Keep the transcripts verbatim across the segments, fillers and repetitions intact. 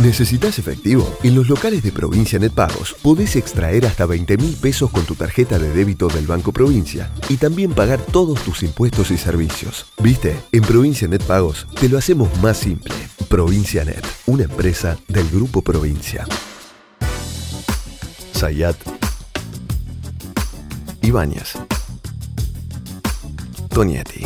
¿Necesitas efectivo? En los locales de Provincia Net Pagos podés extraer hasta veinte mil pesos con tu tarjeta de débito del Banco Provincia y también pagar todos tus impuestos y servicios. ¿Viste? En Provincia Net Pagos te lo hacemos más simple. Provincia Net, una empresa del Grupo Provincia. Zayat, Ibáñez, Tonietti,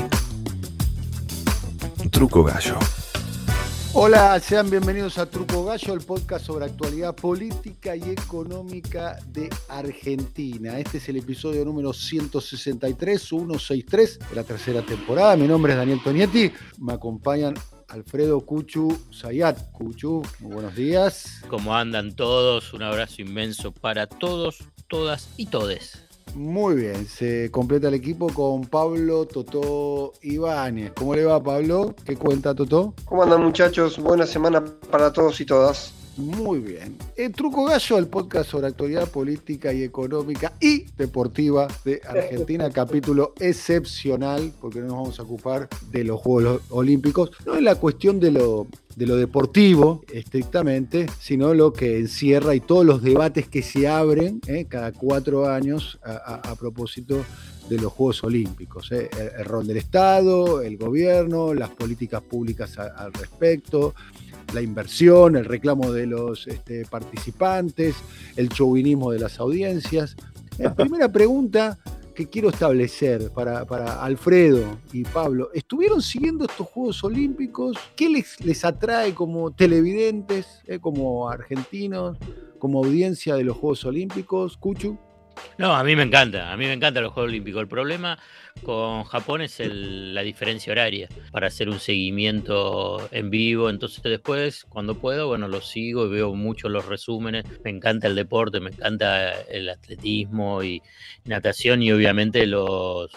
Truco Gallo. Hola, sean bienvenidos a Truco Gallo, el podcast sobre actualidad política y económica de Argentina. Este es el episodio número ciento sesenta y tres, ciento sesenta y tres de la tercera temporada. Mi nombre es Daniel Tonietti, me acompañan Alfredo Cuchu Zayat. Cuchu, muy buenos días. ¿Cómo andan todos? Un abrazo inmenso para todos, todas y todes. Muy bien, se completa el equipo con Pablo Totó Ibáñez. ¿Cómo le va, Pablo? ¿Qué cuenta, Totó? ¿Cómo andan, muchachos? Buena semana para todos y todas. Muy bien. El Truco Gallo, el podcast sobre actualidad política y económica y deportiva de Argentina, capítulo excepcional, porque no nos vamos a ocupar de los Juegos Olímpicos, no es la cuestión de lo, de lo deportivo estrictamente, sino lo que encierra y todos los debates que se abren eh, cada cuatro años a, a, a propósito de los Juegos Olímpicos. Eh. El, el rol del Estado, el gobierno, las políticas públicas a, al respecto, la inversión, el reclamo de los este, participantes, el chauvinismo de las audiencias. La primera pregunta que quiero establecer para, para Alfredo y Pablo: ¿estuvieron siguiendo estos Juegos Olímpicos? ¿Qué les, les atrae como televidentes, eh, como argentinos, como audiencia de los Juegos Olímpicos? Cuchu. No, a mí me encanta, a mí me encantan los Juegos Olímpicos. El problema con Japón es el, la diferencia horaria para hacer un seguimiento en vivo. Entonces después, cuando puedo, bueno, lo sigo y veo mucho los resúmenes. Me encanta el deporte, me encanta el atletismo y natación y obviamente los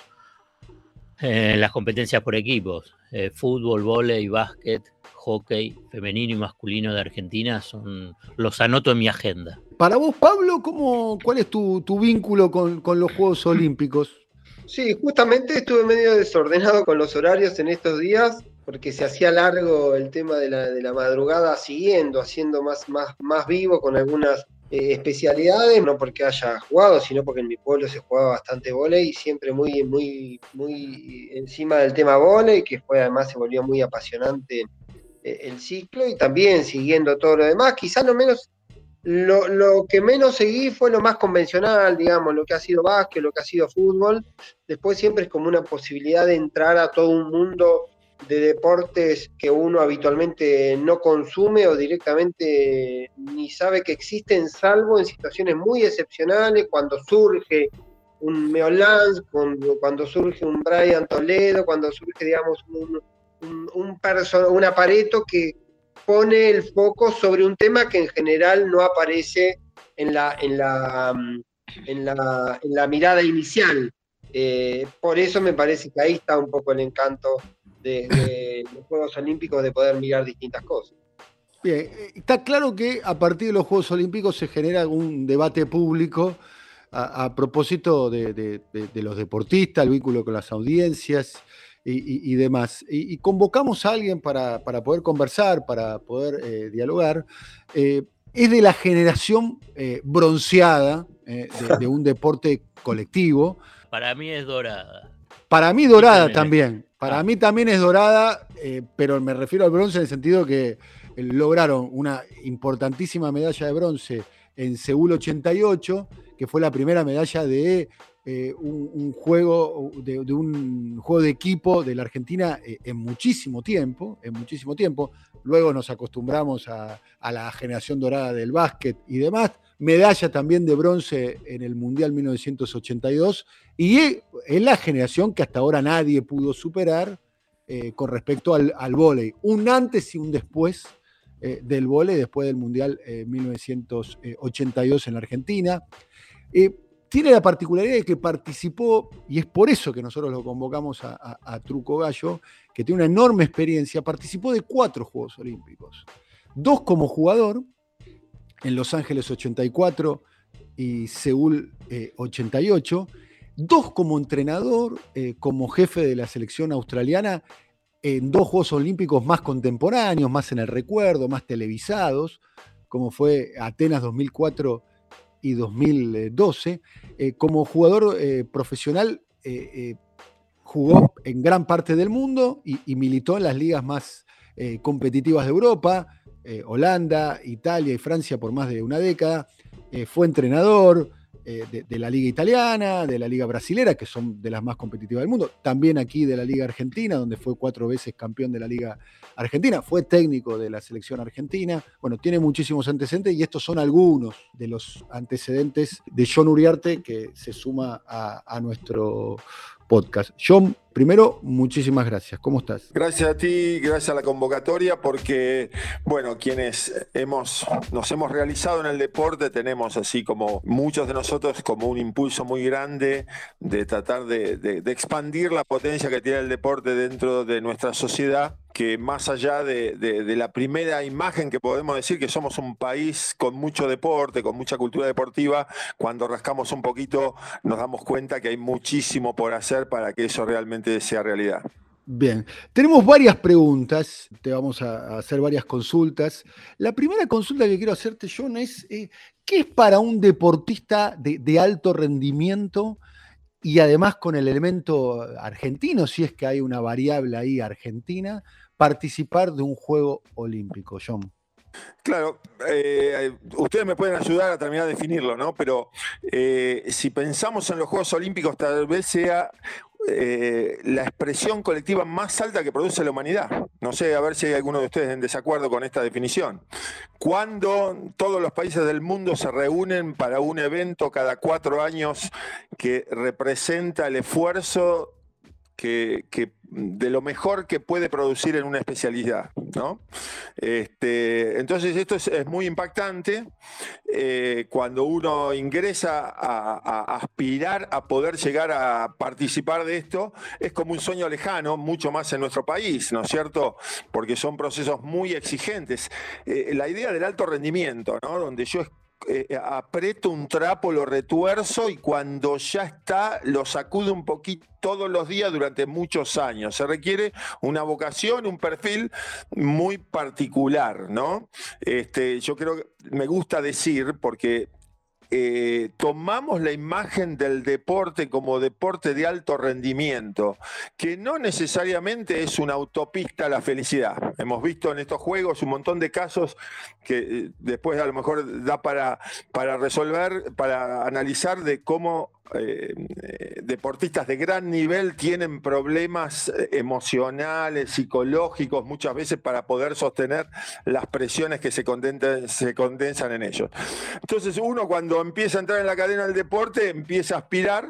eh, las competencias por equipos. Eh, fútbol, vóley, básquet, hockey, femenino y masculino de Argentina, son los anoto en mi agenda. Para vos, Pablo, ¿cómo, ¿cuál es tu, tu vínculo con, con los Juegos Olímpicos? Sí, justamente estuve medio desordenado con los horarios en estos días, porque se hacía largo el tema de la, de la madrugada siguiendo, haciendo más, más, más vivo con algunas eh, especialidades, no porque haya jugado, sino porque en mi pueblo se jugaba bastante vóley y siempre muy, muy, muy encima del tema vóley, que fue además se volvió muy apasionante eh, el ciclo, y también siguiendo todo lo demás, quizás no menos. Lo, lo que menos seguí fue lo más convencional, digamos, lo que ha sido básquet, lo que ha sido fútbol. Después siempre es como una posibilidad de entrar a todo un mundo de deportes que uno habitualmente no consume o directamente ni sabe que existen, salvo en situaciones muy excepcionales, cuando surge un Meolans, cuando, cuando surge un Brian Toledo, cuando surge, digamos, un, un, un, perso- un Apareto que pone el foco sobre un tema que en general no aparece en la, en la, en la, en la mirada inicial. Eh, por eso me parece que ahí está un poco el encanto de, de los Juegos Olímpicos, de poder mirar distintas cosas. Bien, está claro que a partir de los Juegos Olímpicos se genera un debate público a, a propósito de, de, de, de los deportistas, el vínculo con las audiencias Y, y, y demás. Y, y convocamos a alguien para, para poder conversar, para poder eh, dialogar. Eh, es de la generación eh, bronceada eh, de, de un deporte colectivo. Para mí es dorada. Para mí dorada también. Para ah. mí también es dorada, eh, pero me refiero al bronce en el sentido que eh, lograron una importantísima medalla de bronce en Seúl ochenta y ocho, que fue la primera medalla de Eh, un, un juego de, de un juego de equipo de la Argentina eh, en muchísimo tiempo, en muchísimo tiempo. Luego nos acostumbramos a, a la generación dorada del básquet y demás. Medalla también de bronce en el Mundial mil novecientos ochenta y dos, y es la generación que hasta ahora nadie pudo superar eh, con respecto al, al vóley. Un antes y un después eh, del vóley, después del Mundial eh, mil novecientos ochenta y dos en la Argentina. Eh, Tiene la particularidad de que participó, y es por eso que nosotros lo convocamos a, a, a Truco Gallo, que tiene una enorme experiencia, participó de cuatro Juegos Olímpicos. Dos como jugador, en Los Ángeles ochenta y cuatro y Seúl eh, ochenta y ocho, dos como entrenador, eh, como jefe de la selección australiana en dos Juegos Olímpicos más contemporáneos, más en el recuerdo, más televisados, como fue Atenas dos mil cuatro y dos mil doce. Eh, como jugador eh, profesional, eh, eh, jugó en gran parte del mundo y, y militó en las ligas más eh, competitivas de Europa, eh, Holanda, Italia y Francia por más de una década. Eh, fue entrenador eh, de, de la liga italiana, de la liga brasilera, que son de las más competitivas del mundo, también aquí de la liga argentina, donde fue cuatro veces campeón de la liga argentina, fue técnico de la selección argentina. Bueno, tiene muchísimos antecedentes y estos son algunos de los antecedentes de John Uriarte, que se suma a, a nuestro podcast. John, primero, muchísimas gracias. ¿Cómo estás? Gracias a ti, gracias a la convocatoria, porque, bueno, quienes hemos, nos hemos realizado en el deporte tenemos, así como muchos de nosotros, como un impulso muy grande de tratar de, de, de expandir la potencia que tiene el deporte dentro de nuestra sociedad, que más allá de, de, de la primera imagen que podemos decir que somos un país con mucho deporte, con mucha cultura deportiva, cuando rascamos un poquito nos damos cuenta que hay muchísimo por hacer para que eso realmente sea realidad. Bien, tenemos varias preguntas, te vamos a hacer varias consultas. La primera consulta que quiero hacerte, John, es eh, ¿qué es para un deportista de, de alto rendimiento y además con el elemento argentino, si es que hay una variable ahí argentina, participar de un juego olímpico, John? Claro, eh, ustedes me pueden ayudar a terminar de definirlo, ¿no? Pero eh, si pensamos en los Juegos Olímpicos, tal vez sea eh, la expresión colectiva más alta que produce la humanidad. No sé, a ver si hay alguno de ustedes en desacuerdo con esta definición. Cuando todos los países del mundo se reúnen para un evento cada cuatro años que representa el esfuerzo Que, que de lo mejor que puede producir en una especialidad, ¿no? Este, entonces esto es, es muy impactante eh, cuando uno ingresa a, a aspirar a poder llegar a participar de esto, es como un sueño lejano, mucho más en nuestro país, ¿no es cierto? Porque son procesos muy exigentes. Eh, la idea del alto rendimiento, ¿no? Donde yo Eh, aprieto un trapo, lo retuerzo y cuando ya está lo sacudo un poquito todos los días durante muchos años. Se requiere una vocación, un perfil muy particular, ¿no? Este, yo creo que me gusta decir, porque Eh, tomamos la imagen del deporte como deporte de alto rendimiento, que no necesariamente es una autopista a la felicidad. Hemos visto en estos juegos un montón de casos que eh, después a lo mejor da para, para resolver, para analizar de cómo Eh, eh, deportistas de gran nivel tienen problemas emocionales, psicológicos, muchas veces para poder sostener las presiones que se condensan, se condensan en ellos. Entonces uno cuando empieza a entrar en la cadena del deporte empieza a aspirar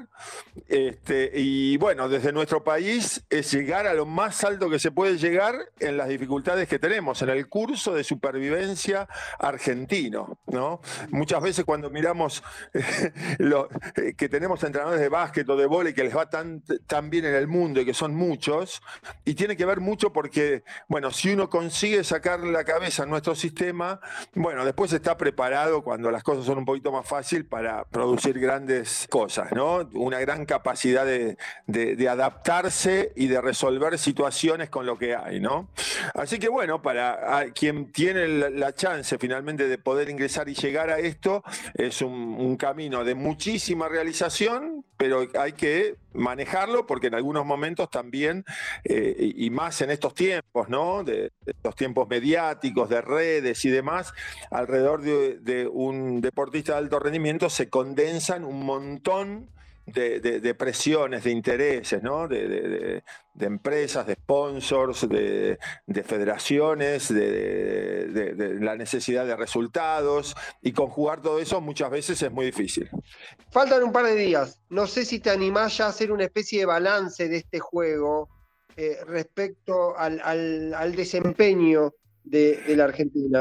este, y bueno, desde nuestro país es llegar a lo más alto que se puede llegar en las dificultades que tenemos, en el curso de supervivencia argentino, ¿no? Muchas veces cuando miramos eh, lo, eh, que tenemos entrenadores de básquet o de vóley que les va tan, tan bien en el mundo y que son muchos, y tiene que ver mucho porque, bueno, si uno consigue sacar la cabeza en nuestro sistema, bueno, después está preparado cuando las cosas son un poquito más fáciles para producir grandes cosas, ¿no? Una gran capacidad de, de, de adaptarse y de resolver situaciones con lo que hay, ¿no? Así que bueno, para quien tiene la, la chance finalmente de poder ingresar y llegar a esto, es un, un camino de muchísima realización, pero hay que manejarlo porque en algunos momentos también, eh, y más en estos tiempos, ¿no? De, de estos tiempos mediáticos, de redes y demás, alrededor de, de un deportista de alto rendimiento se condensan un montón De, de, de presiones, de intereses, ¿no? de, de, de, de empresas, de sponsors, de, de federaciones, de, de, de la necesidad de resultados, y conjugar todo eso muchas veces es muy difícil. Faltan un par de días. No sé si te animás ya a hacer una especie de balance de este juego eh, respecto al, al, al desempeño de, de la Argentina.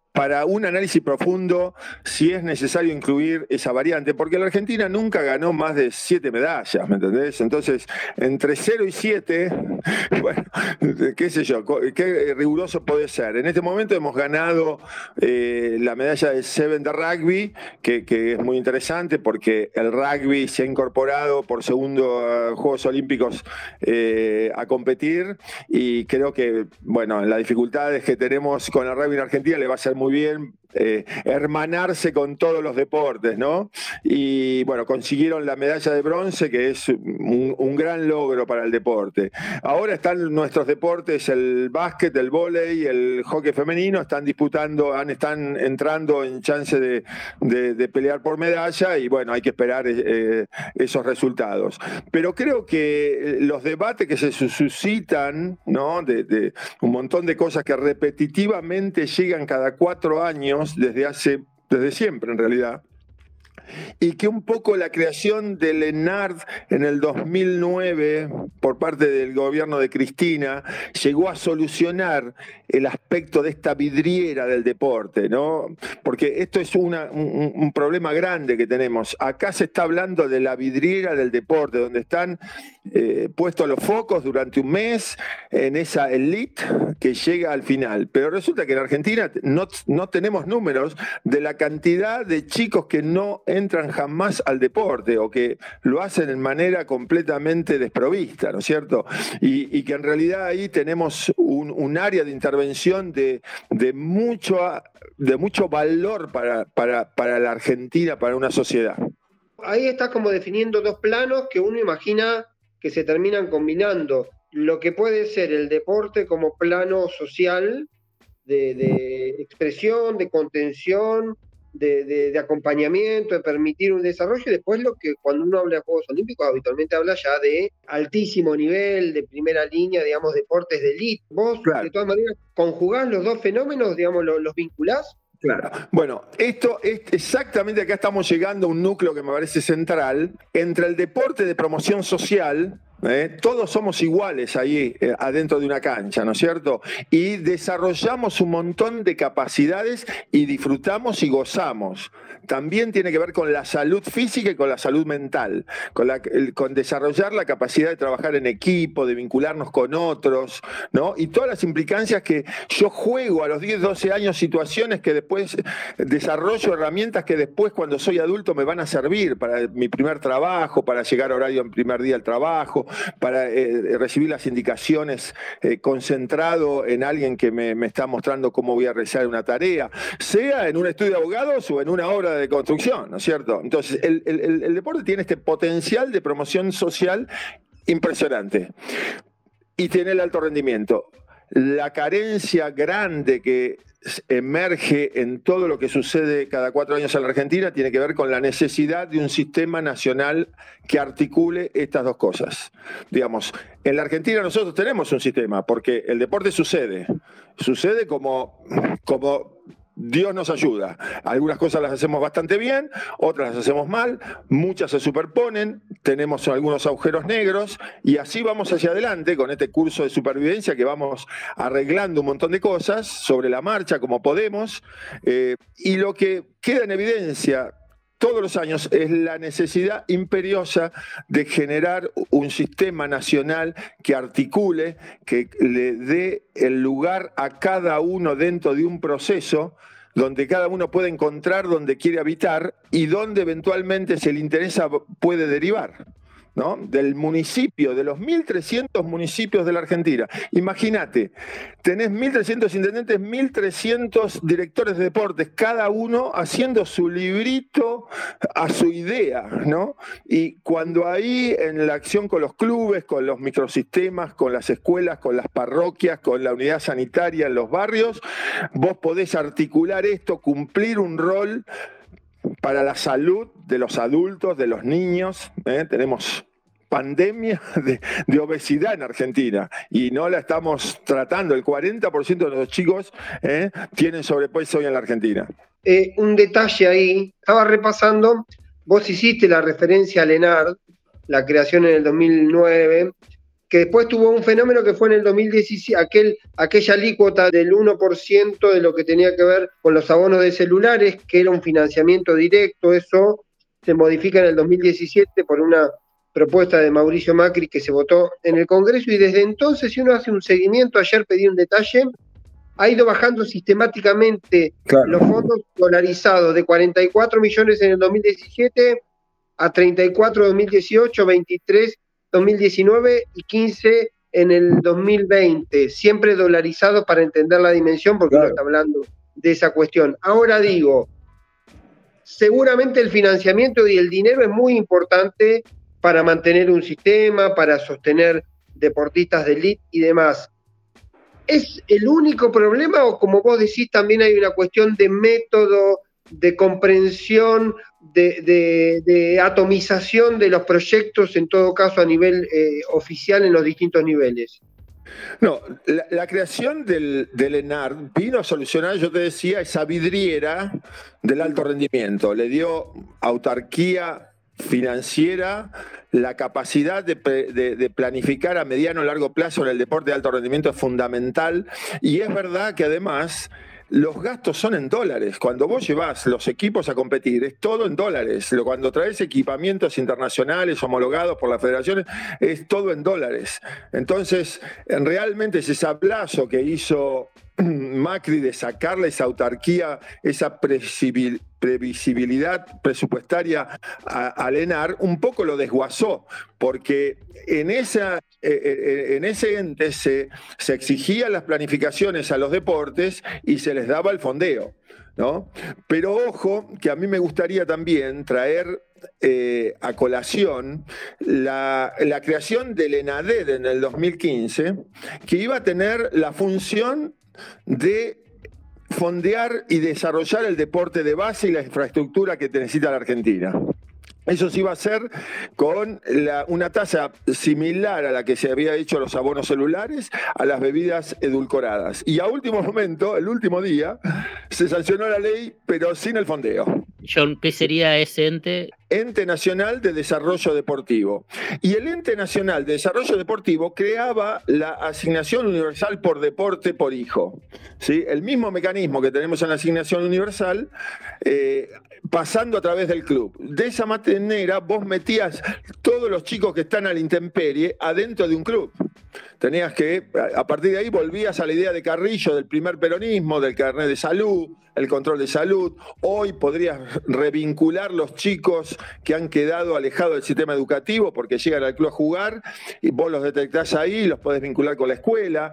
para un análisis profundo si es necesario incluir esa variante, porque la Argentina nunca ganó más de siete medallas, ¿me entendés? Entonces, entre cero y siete, bueno, qué sé yo, qué riguroso puede ser. En este momento hemos ganado eh, la medalla de Seven de rugby, que, que es muy interesante porque el rugby se ha incorporado por segundo a Juegos Olímpicos eh, a competir, y creo que, bueno, las dificultades que tenemos con el rugby en Argentina le va a ser muy bien eh, hermanarse con todos los deportes, ¿no? Y bueno, consiguieron la medalla de bronce, que es un, un gran logro para el deporte. Ahora están nuestros deportes, el básquet, el vóley, el hockey femenino, están disputando, han, están entrando en chance de, de, de pelear por medalla, y bueno, hay que esperar eh, esos resultados. Pero creo que los debates que se suscitan, ¿no? De, de un montón de cosas que repetitivamente llegan cada cuatro años, desde hace, desde siempre en realidad, y que un poco la creación del ENARD en el dos mil nueve por parte del gobierno de Cristina llegó a solucionar el aspecto de esta vidriera del deporte, ¿no? Porque esto es una, un, un problema grande que tenemos. Acá se está hablando de la vidriera del deporte, donde están eh, puestos los focos durante un mes en esa elite que llega al final. Pero resulta que en Argentina no, no tenemos números de la cantidad de chicos que no entran jamás al deporte o que lo hacen de manera completamente desprovista, ¿no es cierto? Y, y que en realidad ahí tenemos un, un área de intervención de, de, mucho, de mucho valor para, para, para la Argentina, para una sociedad. Ahí estás como definiendo dos planos que uno imagina que se terminan combinando. Lo que puede ser el deporte como plano social, de, de expresión, de contención, De, de, de acompañamiento, de permitir un desarrollo, y después lo que cuando uno habla de Juegos Olímpicos habitualmente habla ya de altísimo nivel, de primera línea, digamos, deportes de élite. Vos, claro, de todas maneras, conjugás los dos fenómenos, digamos, los, los vinculás. Claro. Bueno, esto es exactamente, acá estamos llegando a un núcleo que me parece central, entre el deporte de promoción social. ¿Eh? Todos somos iguales ahí eh, adentro de una cancha, ¿no es cierto? Y desarrollamos un montón de capacidades y disfrutamos y gozamos. También tiene que ver con la salud física y con la salud mental, con, la, el, con desarrollar la capacidad de trabajar en equipo, de vincularnos con otros, ¿no? Y todas las implicancias que yo juego a los diez, doce años, situaciones que después desarrollo, herramientas que después cuando soy adulto me van a servir para mi primer trabajo, para llegar a horario en primer día al trabajo, para eh, recibir las indicaciones eh, concentrado en alguien que me, me está mostrando cómo voy a realizar una tarea, sea en un estudio de abogados o en una obra de construcción, ¿no es cierto? Entonces, el, el, el deporte tiene este potencial de promoción social impresionante y tiene el alto rendimiento. La carencia grande que emerge en todo lo que sucede cada cuatro años en la Argentina tiene que ver con la necesidad de un sistema nacional que articule estas dos cosas. Digamos, en la Argentina nosotros tenemos un sistema, porque el deporte sucede, sucede como, como Dios nos ayuda. Algunas cosas las hacemos bastante bien, otras las hacemos mal, muchas se superponen, tenemos algunos agujeros negros y así vamos hacia adelante con este curso de supervivencia que vamos arreglando un montón de cosas sobre la marcha como podemos. Eh, y lo que queda en evidencia todos los años es la necesidad imperiosa de generar un sistema nacional que articule, que le dé el lugar a cada uno dentro de un proceso donde cada uno puede encontrar donde quiere habitar y donde eventualmente, si le interesa, puede derivar, ¿no? Del municipio, de los mil trescientos municipios de la Argentina. Imagínate, tenés mil trescientos intendentes, mil trescientos directores de deportes, cada uno haciendo su librito a su idea, ¿no? Y cuando ahí en la acción con los clubes, con los microsistemas, con las escuelas, con las parroquias, con la unidad sanitaria en los barrios, vos podés articular esto, cumplir un rol para la salud de los adultos, de los niños. ¿eh? Tenemos pandemia de, de obesidad en Argentina y no la estamos tratando. El cuarenta por ciento de los chicos ¿eh? tienen sobrepeso hoy en la Argentina. Eh, un detalle ahí, estaba repasando, vos hiciste la referencia al ENARD, la creación en el dos mil nueve, que después tuvo un fenómeno que fue en el dos mil diecisiete, aquel, aquella alícuota del uno por ciento de lo que tenía que ver con los abonos de celulares, que era un financiamiento directo. Eso se modifica en el dos mil diecisiete por una propuesta de Mauricio Macri que se votó en el Congreso, y desde entonces, si uno hace un seguimiento, ayer pedí un detalle, ha ido bajando sistemáticamente claro. los fondos dolarizados de cuarenta y cuatro millones en el dos mil diecisiete a treinta y cuatro en dos mil dieciocho, veintitrés dos mil diecinueve y quince en el dos mil veinte, siempre dolarizados para entender la dimensión, porque claro. uno está hablando de esa cuestión. Ahora digo, seguramente el financiamiento y el dinero es muy importante para mantener un sistema, para sostener deportistas de élite y demás. ¿Es el único problema o, como vos decís, también hay una cuestión de método, de comprensión, de, de, de atomización de los proyectos, en todo caso a nivel eh, oficial en los distintos niveles? No, la, la creación del, del ENAR vino a solucionar, yo te decía, esa vidriera del alto rendimiento. Le dio autarquía financiera, la capacidad de, de, de planificar a mediano o largo plazo en el deporte de alto rendimiento es fundamental, y es verdad que además los gastos son en dólares. Cuando vos llevas los equipos a competir, es todo en dólares. Cuando traes equipamientos internacionales homologados por las federaciones, es todo en dólares. Entonces, realmente ese sablazo que hizo Macri de sacarle esa autarquía, esa previsibilidad presupuestaria al ENAR, un poco lo desguazó, porque en, esa, en ese ente se, se exigían las planificaciones a los deportes y se les daba el fondeo, ¿no? Pero ojo, que a mí me gustaría también traer eh, a colación la, la creación del ENADED en el dos mil quince, que iba a tener la función de fondear y desarrollar el deporte de base y la infraestructura que necesita la Argentina. Eso se iba a hacer con la, una tasa similar a la que se había hecho a los abonos celulares, a las bebidas edulcoradas. Y a último momento, el último día, se sancionó la ley, pero sin el fondeo. John, ¿qué sería ese ente? Ente Nacional de Desarrollo Deportivo. Y el Ente Nacional de Desarrollo Deportivo creaba la asignación universal por deporte por hijo. ¿Sí? El mismo mecanismo que tenemos en la asignación universal, eh, pasando a través del club. De esa manera vos metías todos los chicos que están a la intemperie adentro de un club. Tenías que, a partir de ahí volvías a la idea de Carrillo, del primer peronismo, del carnet de salud, el control de salud. Hoy podrías revincular los chicos que han quedado alejados del sistema educativo porque llegan al club a jugar y vos los detectás ahí, los podés vincular con la escuela.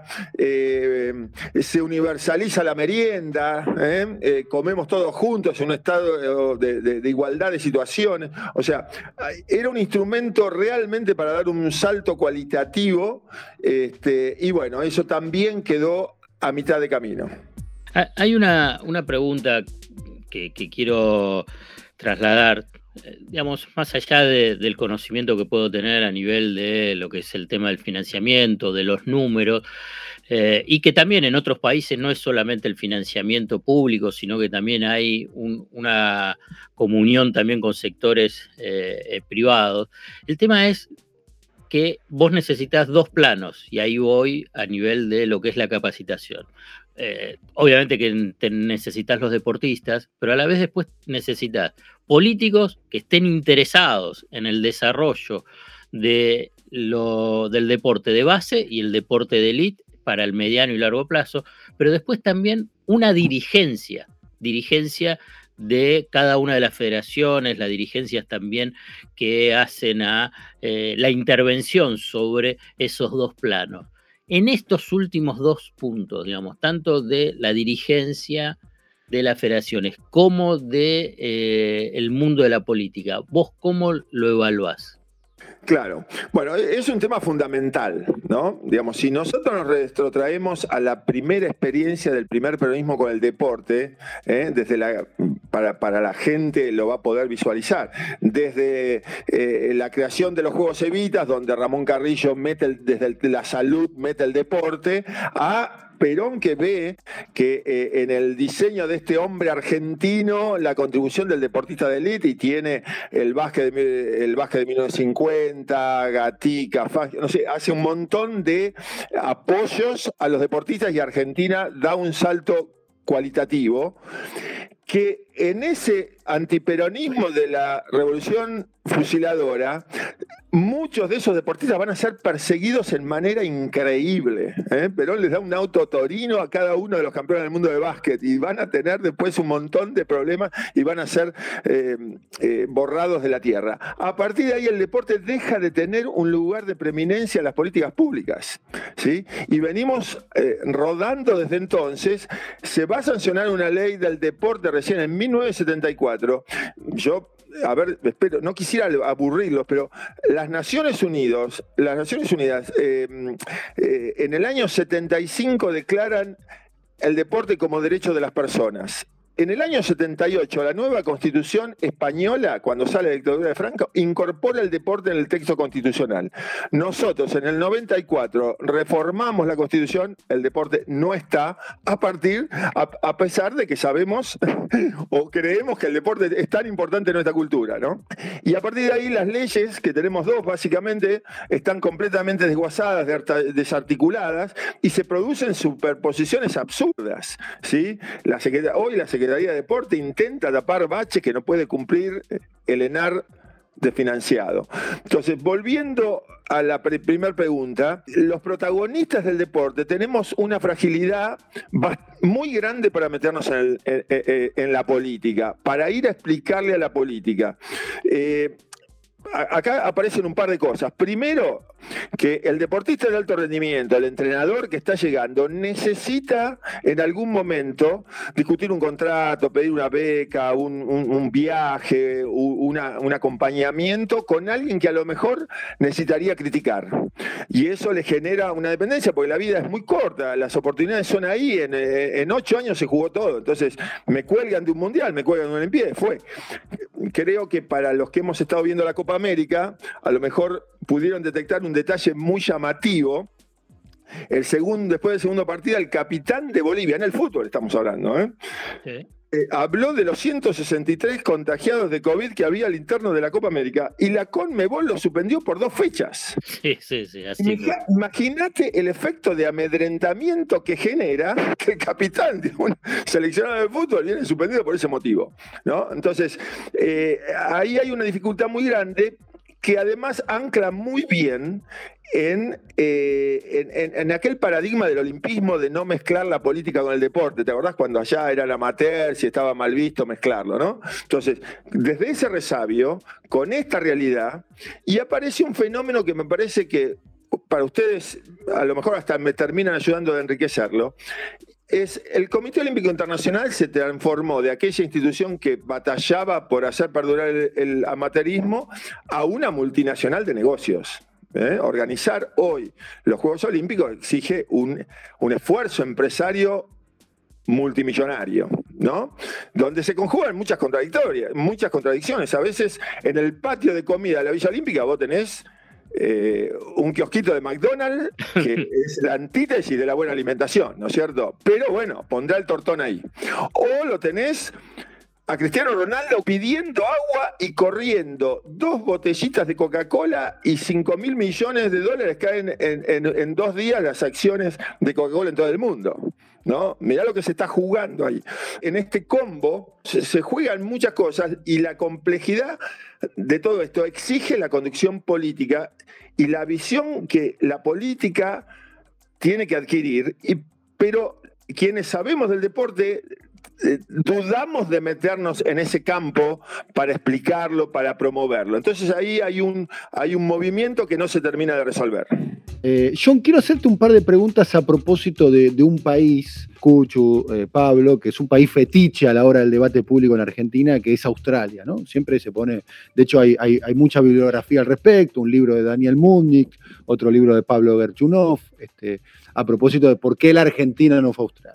Eh, se universaliza la merienda, ¿eh? Eh, comemos todos juntos en un estado de, de, de igualdad de situaciones. O sea, era un instrumento realmente para dar un salto cualitativo, este, y bueno, eso también quedó a mitad de camino. Hay una, una pregunta que, que quiero trasladar, digamos, más allá de, del conocimiento que puedo tener a nivel de lo que es el tema del financiamiento, de los números, eh, y que también en otros países no es solamente el financiamiento público, sino que también hay un, una comunión también con sectores eh, eh, privados. El tema es que vos necesitas dos planos, y ahí voy a nivel de lo que es la capacitación. Eh, obviamente que te necesitas los deportistas, pero a la vez después necesitas políticos que estén interesados en el desarrollo de lo, del deporte de base y el deporte de élite para el mediano y largo plazo, pero después también una dirigencia, dirigencia de cada una de las federaciones, las dirigencias también que hacen a eh, la intervención sobre esos dos planos. En estos últimos dos puntos, digamos, tanto de la dirigencia de las federaciones como de eh, el mundo de la política, ¿vos cómo lo evaluás? Claro, bueno, es un tema fundamental, ¿no? Digamos, si nosotros nos retrotraemos a la primera experiencia del primer peronismo con el deporte, ¿eh? desde la para, para la gente lo va a poder visualizar. Desde eh, la creación de los Juegos Evitas, donde Ramón Carrillo mete el, desde el, la salud, mete el deporte, a Perón, que ve que eh, en el diseño de este hombre argentino la contribución del deportista de élite, y tiene el básquet de, el básquet de mil novecientos cincuenta, Gatica, Fangio, no sé, hace un montón de apoyos a los deportistas, y Argentina da un salto cualitativo que en ese antiperonismo de la revolución fusiladora, muchos de esos deportistas van a ser perseguidos en manera increíble. ¿eh? Perón les da un auto torino a cada uno de los campeones del mundo de básquet, y van a tener después un montón de problemas y van a ser eh, eh, borrados de la tierra. A partir de ahí el deporte deja de tener un lugar de preeminencia en las políticas públicas, ¿sí? Y venimos eh, rodando desde entonces. Se va a sancionar una ley del deporte recién en mil novecientos setenta y cuatro. Yo A ver, espero, no quisiera aburrirlos, pero las Naciones Unidas, las Naciones Unidas eh, eh, en el año setenta y cinco declaran el deporte como derecho de las personas. En el año setenta y ocho, la nueva Constitución española, cuando sale la dictadura de Franco, incorpora el deporte en el texto constitucional. Nosotros, en el noventa y cuatro, reformamos la Constitución, el deporte no está, a partir, a, a pesar de que sabemos o creemos que el deporte es tan importante en nuestra cultura, ¿no? Y a partir de ahí, las leyes, que tenemos dos básicamente, están completamente desguazadas, desarticuladas, y se producen superposiciones absurdas, ¿sí? La Secretaría, hoy la Secretaría La Secretaría de Deporte intenta tapar baches que no puede cumplir el ENAR desfinanciado. Entonces, volviendo a la pre primera pregunta, los protagonistas del deporte tenemos una fragilidad muy grande para meternos en, el, en, en la política, para ir a explicarle a la política. Eh, Acá aparecen un par de cosas. Primero, que el deportista de alto rendimiento, el entrenador que está llegando, necesita en algún momento discutir un contrato, pedir una beca, un, un, un viaje, una, un acompañamiento con alguien que a lo mejor necesitaría criticar. Y eso le genera una dependencia, porque la vida es muy corta, las oportunidades son ahí, en, en ocho años se jugó todo. Entonces, me cuelgan de un mundial, me cuelgan de una Olimpiada, fue. Creo que para los que hemos estado viendo la Copa América, a lo mejor pudieron detectar un detalle muy llamativo. El segundo, después del segundo partido, el capitán de Bolivia, en el fútbol estamos hablando, ¿eh? Sí. Eh, habló de los ciento sesenta y tres contagiados de COVID que había al interno de la Copa América, y la Conmebol lo suspendió por dos fechas. Sí, sí, sí. Así fue. Imagínate el efecto de amedrentamiento que genera que el capitán de un seleccionado de fútbol viene suspendido por ese motivo, ¿no? Entonces, eh, ahí hay una dificultad muy grande, que además ancla muy bien en, eh, en, en, en aquel paradigma del olimpismo de no mezclar la política con el deporte. ¿Te acordás cuando allá era el amateur, si estaba mal visto mezclarlo, ¿no? Entonces, desde ese resabio, con esta realidad, y aparece un fenómeno que me parece que para ustedes a lo mejor hasta me terminan ayudando a enriquecerlo, es el Comité Olímpico Internacional se transformó de aquella institución que batallaba por hacer perdurar el, el amateurismo a una multinacional de negocios. ¿eh? Organizar hoy los Juegos Olímpicos exige un, un esfuerzo empresario multimillonario, ¿no? Donde se conjugan muchas contradictorias, muchas contradicciones. A veces en el patio de comida de la Villa Olímpica vos tenés Eh, un kiosquito de McDonald's que es la antítesis de la buena alimentación, ¿no es cierto? Pero bueno, pondrá el tortón ahí. O lo tenés a Cristiano Ronaldo pidiendo agua y corriendo dos botellitas de Coca-Cola, y cinco mil millones de dólares caen en, en, en dos días las acciones de Coca-Cola en todo el mundo, ¿no? Mirá lo que se está jugando ahí. En este combo se, se juegan muchas cosas, y la complejidad de todo esto exige la conducción política y la visión que la política tiene que adquirir, y, pero quienes sabemos del deporte eh, dudamos de meternos en ese campo para explicarlo, para promoverlo. Entonces ahí hay un, hay un movimiento que no se termina de resolver. Eh, John, quiero hacerte un par de preguntas a propósito de, de un país, Cuchu, eh, Pablo, que es un país fetiche a la hora del debate público en Argentina, que es Australia, ¿no? Siempre se pone, de hecho hay, hay, hay mucha bibliografía al respecto, un libro de Daniel Mundnik, otro libro de Pablo Gerchunov, este, a propósito de por qué la Argentina no fue a Australia.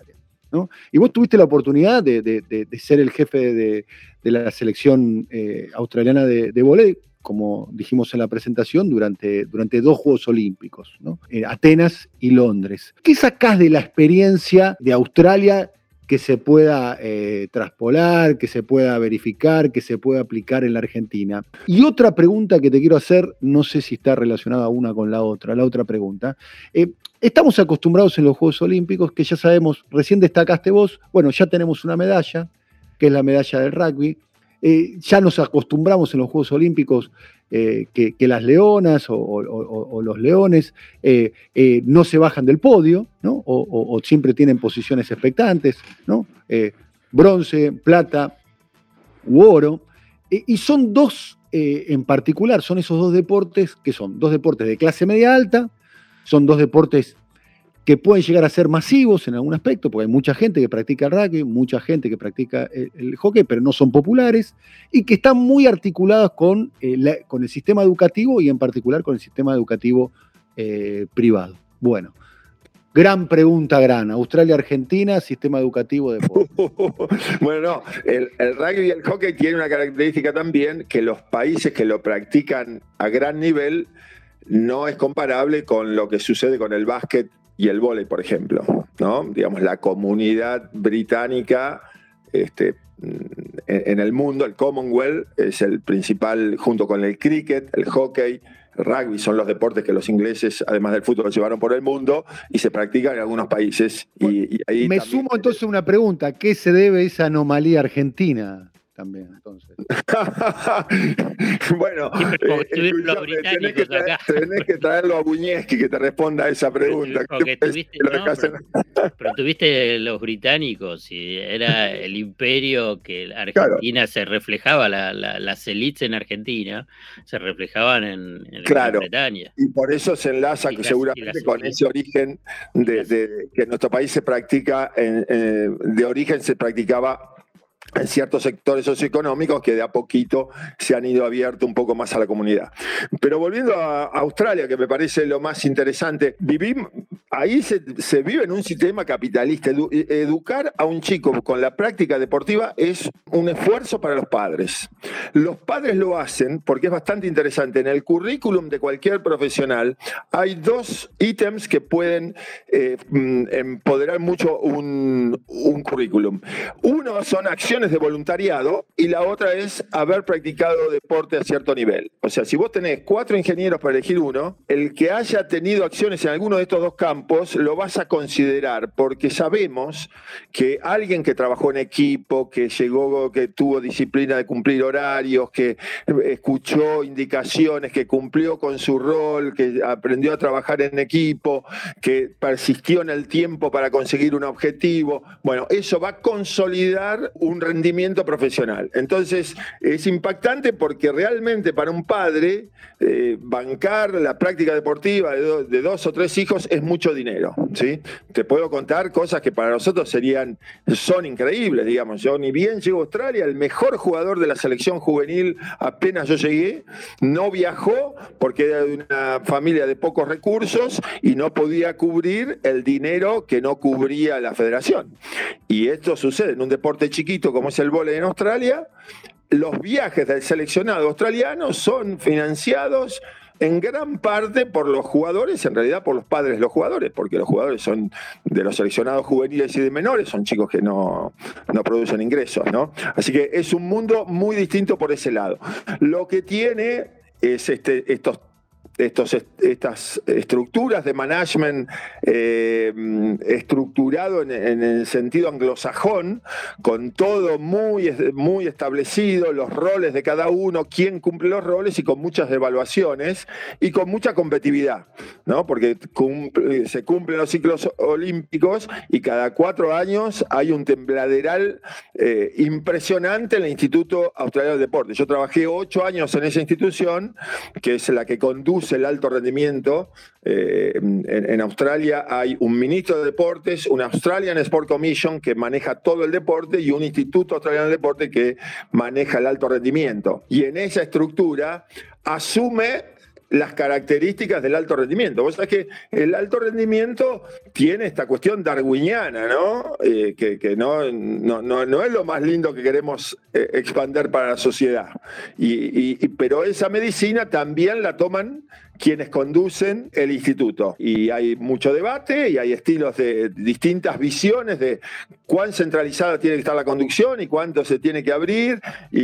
¿no? Y vos tuviste la oportunidad de, de, de, de ser el jefe de, de la selección eh, australiana de, de vóley, como dijimos en la presentación, durante, durante dos Juegos Olímpicos, ¿no? En Atenas y Londres. ¿Qué sacás de la experiencia de Australia que se pueda eh, traspolar, que se pueda verificar, que se pueda aplicar en la Argentina? Y otra pregunta que te quiero hacer, no sé si está relacionada una con la otra, la otra pregunta. Eh, estamos acostumbrados en los Juegos Olímpicos, que ya sabemos, recién destacaste vos, bueno, ya tenemos una medalla, que es la medalla del rugby. Eh, ya nos acostumbramos en los Juegos Olímpicos eh, que, que las leonas o, o, o, o los leones eh, eh, no se bajan del podio, ¿no? o, o, o siempre tienen posiciones expectantes, ¿no? Eh, bronce, plata u oro. Eh, y son dos eh, en particular, son esos dos deportes que son dos deportes de clase media alta, son dos deportes que pueden llegar a ser masivos en algún aspecto, porque hay mucha gente que practica el rugby, mucha gente que practica el, el hockey, pero no son populares, y que están muy articulados con, eh, la, con el sistema educativo y en particular con el sistema educativo eh, privado. Bueno, gran pregunta, gran. Australia-Argentina, sistema educativo de deporte. Bueno, no, el, el rugby y el hockey tienen una característica también, que los países que lo practican a gran nivel no es comparable con lo que sucede con el básquet y el vóley, por ejemplo, ¿no? Digamos, la comunidad británica este, en, en el mundo, el Commonwealth, es el principal, junto con el cricket, el hockey, el rugby, son los deportes que los ingleses, además del fútbol, llevaron por el mundo y se practican en algunos países. Y, y ahí Me también... sumo entonces a una pregunta, ¿qué se debe a esa anomalía argentina? También, entonces. Bueno, eh, tenés, que traer, tenés que traerlo a Buñeschi que te responda a esa pregunta. Porque tuviste, no, pero, pero tuviste los británicos y era el imperio que Argentina claro. se reflejaba, la, la, las élites en Argentina se reflejaban en, en claro. Gran Bretaña. Y por eso se enlaza y seguramente las, con ese origen de, de, que en nuestro país se practica, en, eh, de origen se practicaba en ciertos sectores socioeconómicos que de a poquito se han ido abierto un poco más a la comunidad. Pero volviendo a Australia, que me parece lo más interesante, vivimos, ahí se, se vive en un sistema capitalista. Edu, educar a un chico con la práctica deportiva es un esfuerzo para los padres. Los padres lo hacen porque es bastante interesante. En el currículum de cualquier profesional hay dos ítems que pueden eh, empoderar mucho un, un currículum. Uno son acciones de voluntariado y la otra es haber practicado deporte a cierto nivel. O sea, si vos tenés cuatro ingenieros para elegir uno, el que haya tenido acciones en alguno de estos dos campos lo vas a considerar, porque sabemos que alguien que trabajó en equipo, que llegó, que tuvo disciplina de cumplir horarios, que escuchó indicaciones, que cumplió con su rol, que aprendió a trabajar en equipo, que persistió en el tiempo para conseguir un objetivo, bueno, eso va a consolidar un rendimiento profesional. Entonces, es impactante porque realmente para un padre eh, bancar la práctica deportiva de, do, de dos o tres hijos es mucho dinero, ¿sí? Te puedo contar cosas que para nosotros serían, son increíbles, digamos. Yo ni bien llego a Australia, el mejor jugador de la selección juvenil apenas yo llegué, no viajó porque era de una familia de pocos recursos y no podía cubrir el dinero que no cubría la federación. Y esto sucede en un deporte chiquito como es el vóley en Australia. Los viajes del seleccionado australiano son financiados en gran parte por los jugadores, en realidad por los padres de los jugadores, porque los jugadores son de los seleccionados juveniles y de menores, son chicos que no, no producen ingresos, ¿no? Así que es un mundo muy distinto por ese lado. Lo que tiene es este, estos Estos, estas estructuras de management eh, estructurado en, en el sentido anglosajón, con todo muy, muy establecido, los roles de cada uno, quién cumple los roles y con muchas evaluaciones y con mucha competitividad, ¿no? Porque cumple, se cumplen los ciclos olímpicos y cada cuatro años hay un tembladeral eh, impresionante en el Instituto Australiano del Deporte. Yo trabajé ocho años en esa institución, que es la que conduce el alto rendimiento. Eh, en, en Australia hay un ministro de deportes, una Australian Sport Commission que maneja todo el deporte y un Instituto Australiano del Deporte que maneja el alto rendimiento. Y en esa estructura asume las características del alto rendimiento. Vos sabés que el alto rendimiento tiene esta cuestión darwiniana, ¿no? Eh, que que no, no, no, no es lo más lindo que queremos eh, expander para la sociedad. Y, y, pero esa medicina también la toman quienes conducen el instituto. Y hay mucho debate y hay estilos de distintas visiones de cuán centralizada tiene que estar la conducción y cuánto se tiene que abrir.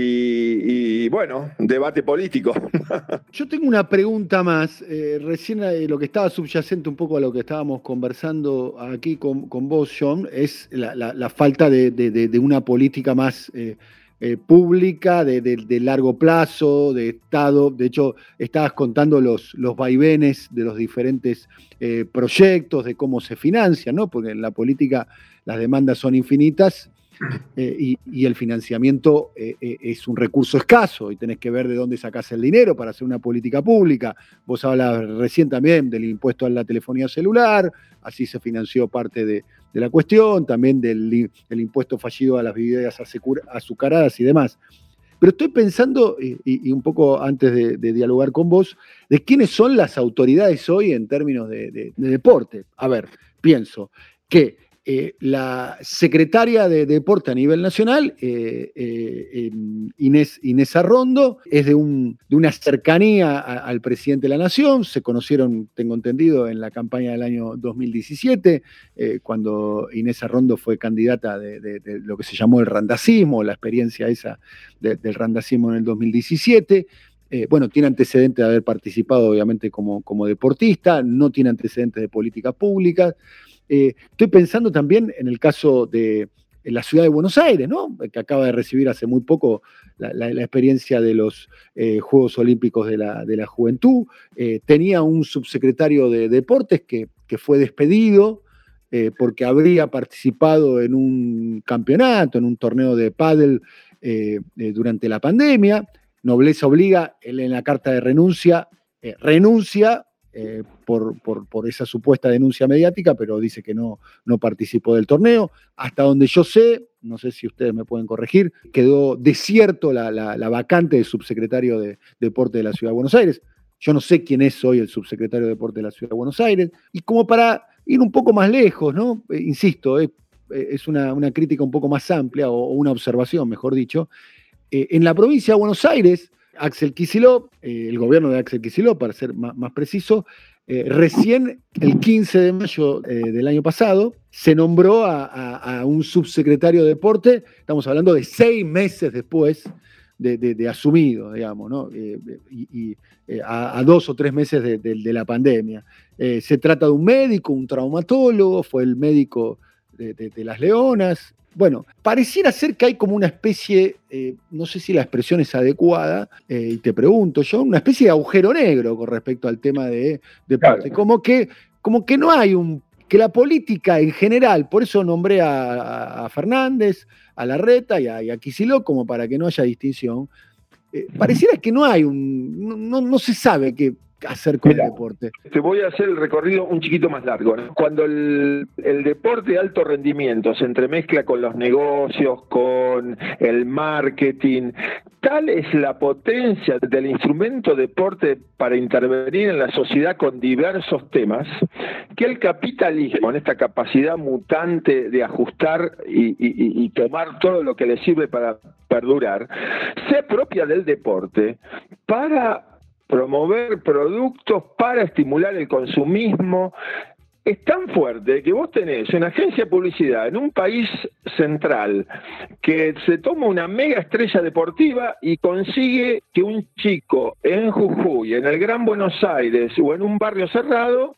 Y, y bueno, debate político. Yo tengo una pregunta más. Eh, recién eh, lo que estaba subyacente un poco a lo que estábamos conversando aquí con, con vos, John, es la, la, la falta de, de, de, de una política más eh, Eh, pública, de, de, de largo plazo, de Estado. De hecho, estabas contando los, los vaivenes de los diferentes eh, proyectos, de cómo se financian, ¿no? Porque en la política las demandas son infinitas eh, y, y el financiamiento eh, eh, es un recurso escaso y tenés que ver de dónde sacás el dinero para hacer una política pública. Vos hablabas recién también del impuesto a la telefonía celular, así se financió parte de de la cuestión, también del, del impuesto fallido a las bebidas azucaradas y demás. Pero estoy pensando, y, y un poco antes de, de dialogar con vos, de quiénes son las autoridades hoy en términos de, de, de deporte. A ver, pienso que eh, la secretaria de Deporte a nivel nacional, eh, eh, Inés, Inés Arrondo, es de, un, de una cercanía a, al presidente de la Nación. Se conocieron, tengo entendido, en la campaña del año dos mil diecisiete, eh, cuando Inés Arrondo fue candidata de, de, de lo que se llamó el randacismo, la experiencia esa de, del randacismo en el dos mil diecisiete. Eh, bueno, tiene antecedentes de haber participado, obviamente, como, como deportista, no tiene antecedentes de políticas públicas. Eh, estoy pensando también en el caso de en la ciudad de Buenos Aires, ¿no? Que acaba de recibir hace muy poco la, la, la experiencia de los eh, Juegos Olímpicos de la, de la Juventud. Eh, tenía un subsecretario de Deportes que, que fue despedido eh, porque habría participado en un campeonato, en un torneo de pádel eh, eh, durante la pandemia. Nobleza obliga, él en la carta de renuncia, eh, renuncia Eh, por, por, por esa supuesta denuncia mediática, pero dice que no, no participó del torneo. Hasta donde yo sé, no sé si ustedes me pueden corregir, quedó desierto la, la, la vacante de subsecretario de Deporte de la Ciudad de Buenos Aires. Yo no sé quién es hoy el subsecretario de Deporte de la Ciudad de Buenos Aires. Y como para ir un poco más lejos, ¿no? Eh, insisto, eh, es una, una crítica un poco más amplia, o, o una observación, mejor dicho. Eh, en la provincia de Buenos Aires, Axel Kicillof, eh, el gobierno de Axel Kicillof, para ser más, más preciso, eh, recién el quince de mayo eh, del año pasado se nombró a, a, a un subsecretario de Deporte. Estamos hablando de seis meses después de, de, de asumido, digamos, ¿no? Eh, y, y eh, a, a dos o tres meses de, de, de la pandemia. Eh, se trata de un médico, un traumatólogo, fue el médico de, de, de las Leonas. Bueno, pareciera ser que hay como una especie, eh, no sé si la expresión es adecuada, eh, y te pregunto yo, una especie de agujero negro con respecto al tema de deporte. Claro. Como que, como que no hay un, que la política en general, por eso nombré a, a Fernández, a Larreta y a, y a Kicillof, como para que no haya distinción. Eh, pareciera que no hay un, no, no se sabe qué hacer con Mira, el deporte. Te voy a hacer el recorrido un chiquito más largo, ¿no? Cuando el, el deporte de alto rendimiento se entremezcla con los negocios, con el marketing, tal es la potencia del instrumento deporte para intervenir en la sociedad con diversos temas, que el capitalismo, en esta capacidad mutante de ajustar y, y, y tomar todo lo que le sirve para perdurar, se apropia del deporte para promover productos, para estimular el consumismo. Es tan fuerte que vos tenés una agencia de publicidad en un país central que se toma una mega estrella deportiva y consigue que un chico en Jujuy, en el Gran Buenos Aires o en un barrio cerrado,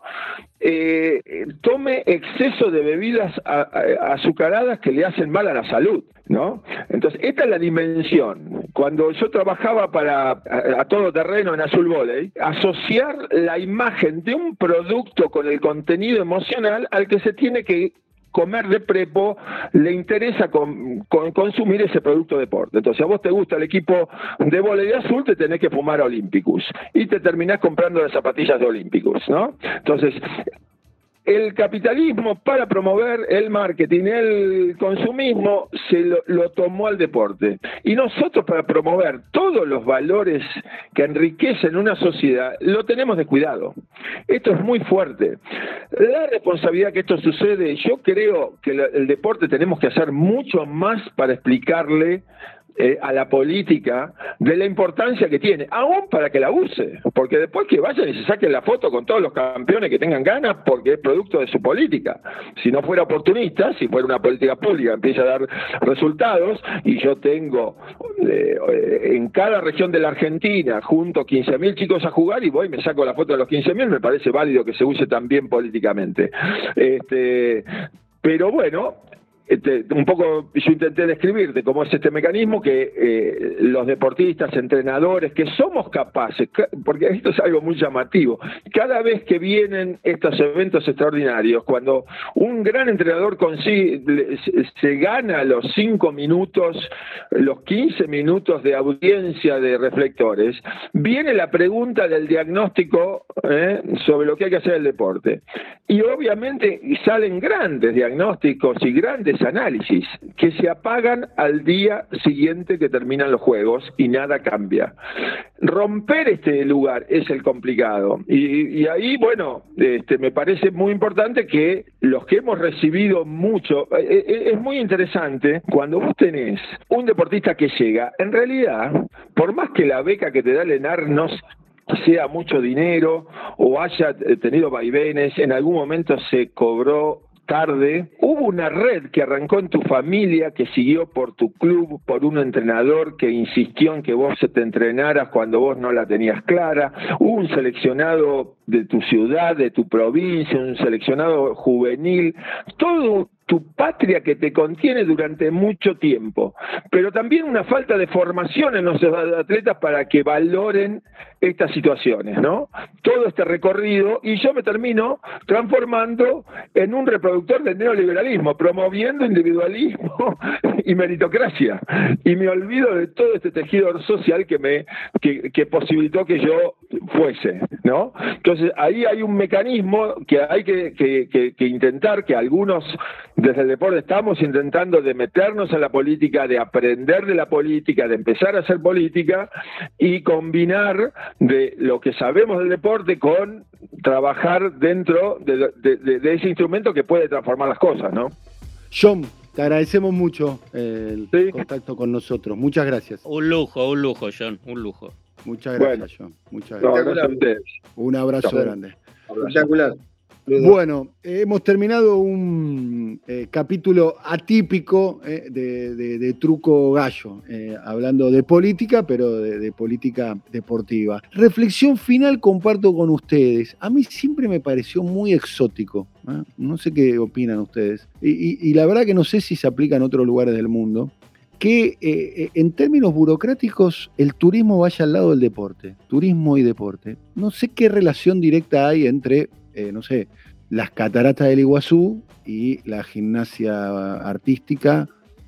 eh, tome exceso de bebidas a, a, azucaradas que le hacen mal a la salud, ¿no? Entonces, esta es la dimensión. Cuando yo trabajaba para a, a todo terreno en Azul Volley, asociar la imagen de un producto con el contenido emocional al que se tiene que comer de prepo, le interesa con, con consumir ese producto de deporte. Entonces, a vos te gusta el equipo de vóley de azul, te tenés que fumar a Olímpicos y te terminás comprando las zapatillas de Olímpicos, ¿no? Entonces, el capitalismo, para promover el marketing, el consumismo, se lo, lo tomó al deporte. Y nosotros, para promover todos los valores que enriquecen una sociedad, lo tenemos descuidado. Esto es muy fuerte. La responsabilidad que esto sucede, yo creo que el deporte tenemos que hacer mucho más para explicarle Eh, a la política de la importancia que tiene, aún para que la use, porque después que vayan y se saquen la foto con todos los campeones que tengan ganas, porque es producto de su política. Si no fuera oportunista, si fuera una política pública, empieza a dar resultados, y yo tengo eh, en cada región de la Argentina junto quince mil chicos a jugar, y voy y me saco la foto de los quince mil, me parece válido que se use también políticamente. Este, pero bueno, Este, un poco yo intenté describirte cómo es este mecanismo que eh, los deportistas, entrenadores, que somos capaces, porque esto es algo muy llamativo, cada vez que vienen estos eventos extraordinarios, cuando un gran entrenador consigue, se gana los cinco minutos, los quince minutos de audiencia de reflectores, viene la pregunta del diagnóstico eh, sobre lo que hay que hacer en el deporte. Y obviamente salen grandes diagnósticos y grandes análisis que se apagan al día siguiente que terminan los juegos y nada cambia. Romper este lugar es el complicado. Y, y ahí, bueno, este, me parece muy importante que los que hemos recibido mucho, es, es muy interesante cuando vos tenés un deportista que llega, en realidad, por más que la beca que te da el ENAR no sea mucho dinero o haya tenido vaivenes, en algún momento se cobró tarde, hubo una red que arrancó en tu familia, que siguió por tu club, por un entrenador que insistió en que vos te entrenaras cuando vos no la tenías clara, hubo un seleccionado de tu ciudad, de tu provincia, un seleccionado juvenil, todo tu patria que te contiene durante mucho tiempo, pero también una falta de formación en los atletas para que valoren estas situaciones, ¿no? Todo este recorrido, y yo me termino transformando en un reproductor del neoliberalismo, promoviendo individualismo y meritocracia, y me olvido de todo este tejido social que me que, que posibilitó que yo fuese, ¿no? Entonces ahí hay un mecanismo que hay que, que, que, que intentar, que algunos desde el deporte estamos intentando de meternos en la política, de aprender de la política, de empezar a hacer política y combinar de lo que sabemos del deporte con trabajar dentro de, de, de, de ese instrumento que puede transformar las cosas, ¿no? John, te agradecemos mucho el sí. contacto con nosotros. Muchas gracias. Un lujo, un lujo, John, un lujo. Muchas gracias, bueno, John. Muchas gracias. No, gracias. Un abrazo no, grande. Espectacular. Bueno, eh, hemos terminado un eh, capítulo atípico eh, de, de, de Truco Gallo, eh, hablando de política, pero de, de política deportiva. Reflexión final comparto con ustedes. A mí siempre me pareció muy exótico, ¿eh? No sé qué opinan ustedes. Y, y, y la verdad que no sé si se aplica en otros lugares del mundo, que eh, en términos burocráticos el turismo vaya al lado del deporte, turismo y deporte. No sé qué relación directa hay entre... Eh, no sé, las cataratas del Iguazú y la gimnasia artística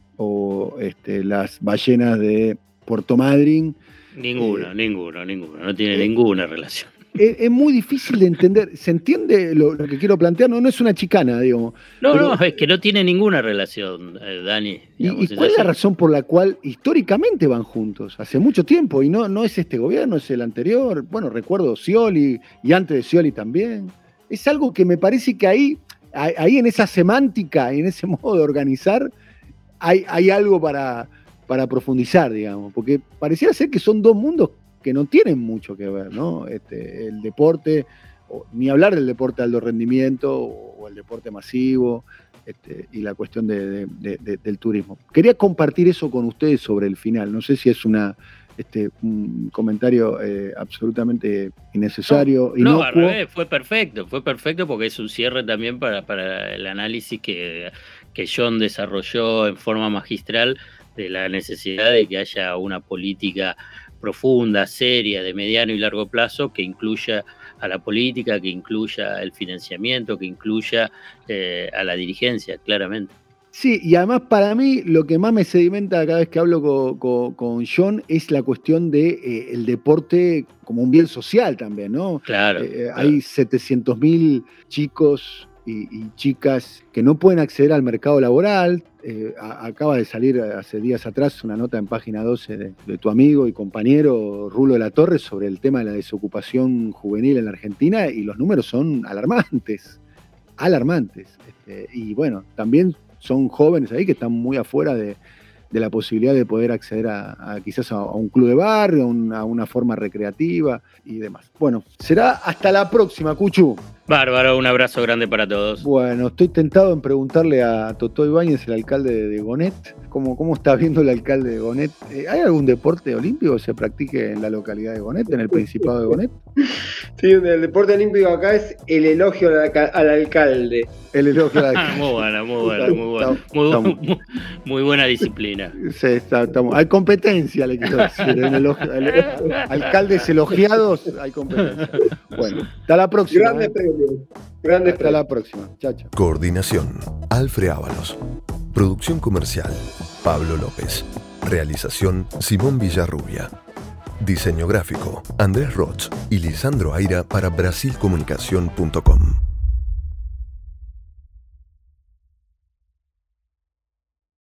o este, las ballenas de Puerto Madryn. Ninguno, eh, ninguno, ninguno, no tiene eh, ninguna relación. Es, es muy difícil de entender. ¿Se entiende lo, lo que quiero plantear? No, no es una chicana, digamos. No, pero, no, es que no tiene ninguna relación, eh, Dani. Digamos, ¿Y, y cuál es la razón por la cual históricamente van juntos? Hace mucho tiempo, y no, no es este gobierno, es el anterior. Bueno, recuerdo Scioli, y antes de Scioli también. Es algo que me parece que ahí, ahí en esa semántica, en ese modo de organizar, hay, hay algo para, para profundizar, digamos, porque pareciera ser que son dos mundos que no tienen mucho que ver, ¿no? Este, el deporte, o, ni hablar del deporte de alto rendimiento o, o el deporte masivo, este, y la cuestión de, de, de, del turismo. Quería compartir eso con ustedes sobre el final, no sé si es una... Este, un comentario eh, absolutamente innecesario. No, no, al revés, fue perfecto, fue perfecto porque es un cierre también para, para el análisis que, que John desarrolló en forma magistral de la necesidad de que haya una política profunda, seria, de mediano y largo plazo, que incluya a la política, que incluya el financiamiento, que incluya eh, a la dirigencia, claramente. Sí, y además para mí lo que más me sedimenta cada vez que hablo con, con, con John es la cuestión de eh, el deporte como un bien social también, ¿no? Claro. Eh, claro. Hay setecientos mil chicos y, y chicas que no pueden acceder al mercado laboral. Eh, a, acaba de salir hace días atrás una nota en página doce de, de tu amigo y compañero Rulo de la Torre sobre el tema de la desocupación juvenil en la Argentina, y los números son alarmantes, alarmantes. Este, y bueno, también son jóvenes ahí que están muy afuera de, de la posibilidad de poder acceder a, a quizás a, a un club de barrio, a una, a una forma recreativa y demás. Bueno, será hasta la próxima, Cuchu. Bárbaro, un abrazo grande para todos. Bueno, estoy tentado en preguntarle a Totó Ibáñez, el alcalde de, de Gonet, ¿cómo, cómo está viendo el alcalde de Gonet? Eh, ¿Hay algún deporte olímpico que se practique en la localidad de Gonet, en el Principado de Gonet? Sí, el deporte olímpico acá es el elogio al, al alcalde. El elogio al alcalde. Muy buena, muy buena, muy buena. Muy, muy, muy buena disciplina. Sí, está, estamos, hay competencia, le quiero decir. En elogio, el, el, alcaldes elogiados, hay competencia. Bueno, hasta la próxima. Grandes ¿eh? premios. Grandes Hasta premios. la próxima. Chao, chao. Coordinación, Alfred Ábalos. Producción comercial, Pablo López. Realización, Simón Villarrubia. Diseño gráfico, Andrés Roch y Lisandro Aira para brasil comunicación punto com.